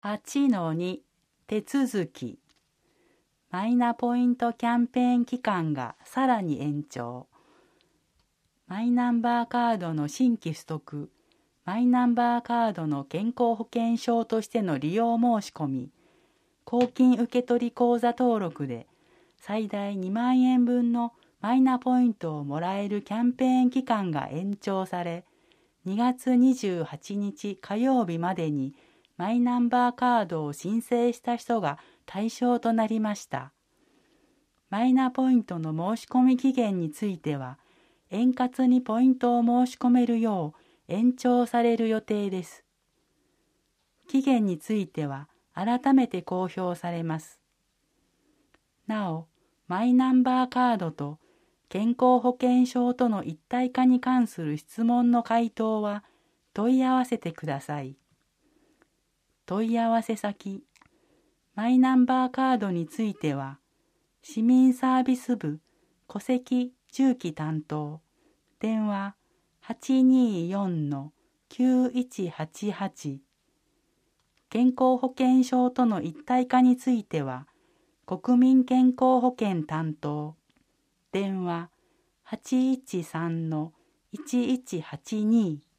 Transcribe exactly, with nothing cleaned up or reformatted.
はちのに 手続き。マイナポイントキャンペーン期間がさらに延長。マイナンバーカードの新規取得、マイナンバーカードの健康保険証としての利用申し込み、公金受取口座登録で最大にまんえんぶんのマイナポイントをもらえるキャンペーン期間が延長され、にがつにじゅうはちにち火曜日までにマイナンバーカードを申請した人が対象となりました。マイナポイントの申し込み期限については、円滑にポイントを申し込めるよう延長される予定です。期限については改めて公表されます。なお、マイナンバーカードと健康保険証との一体化に関する質問の回答は問い合わせてください。問い合わせ先、マイナンバーカードについては、市民サービス部戸籍住基担当、電話 はちにーよんのきゅういちはちはち、健康保険証との一体化については、国民健康保険担当、電話 はちいちさんのいちいちはちに